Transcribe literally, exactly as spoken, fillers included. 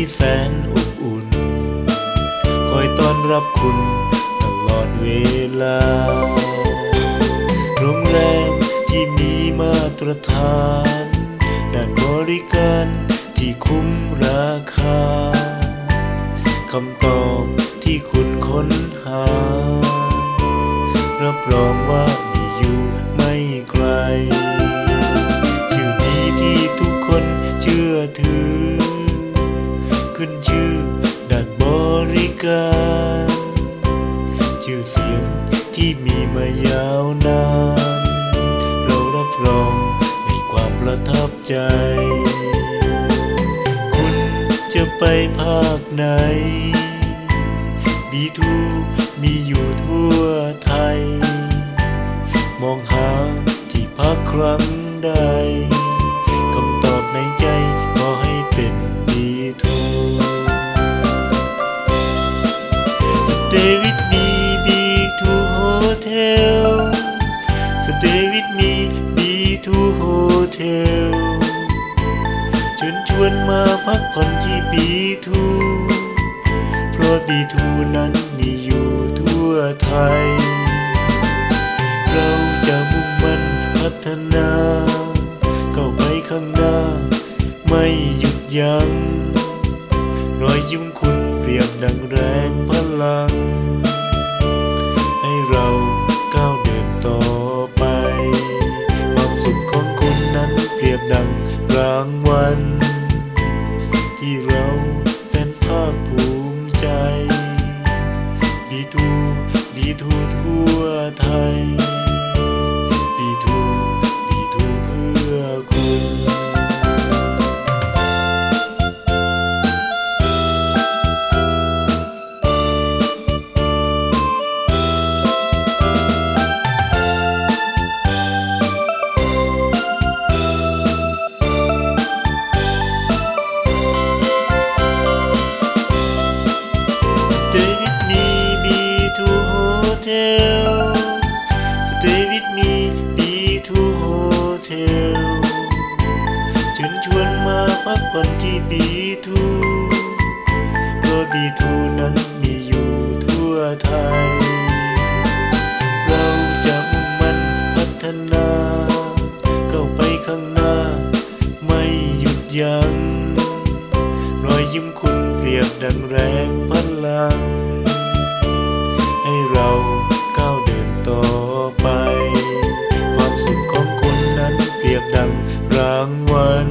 แสนอบอุ่นคอยต้อนรับคุณตลอดเวลาโรงแรมที่มีมาตรฐานด้านบริการที่คุ้มราคาคำตอบที่คุณค้นหารับรองว่ามีอยู่ไม่ไกลชื่อดีที่ทุกคนเชื่อถือขึ้นชื่อด้านบริการชื่อเสียงที่มีมายาวนานเรารับรองในความประทับใจคุณจะไปภาคไหน บี ทู มีอยู่ทั่วไทยมองหาที่พักครั้งใดคำตอบในใจขอให้เป็น บี ทู Stay with me บี ทู Hotel Stay with me บี ทู Hotel เชิญชวนมาพักผ่อนที่ บี ทู เพราะ บี ทู นั้นมีอยู่ทั่วไทยเราจะมุ่งมั่นพัฒนาก้าวไปข้างหน้าไม่หยุดยั้งรอยยิ้มคุณเปรียบดังแรงพลังให้เราก้าวเดินต่อไปความสุขของคุณนั้นเปรียบดังรางวัลที่เราแสนภาคภูมิใจ บี ทู บี ทู ทั่วไทย บี ทู บี ทู เพื่อคุณStay with me บี ทู Hotel Stay with me บี ทู Hotel เชิญชวนมาพักผ่อนที่ บี ทู เพราะ บี ทู นั้นมีอยู่ทั่วไทยเราจะมุ่งมั่นพัฒนาก้าวไปข้างหน้าไม่หยุดยั้งรอยยิ้มคุณเปรียบดังแรงพลังให้เราก้าวเดินต่อไปความสุขของคุณนั้นเปรียบดังรางวัล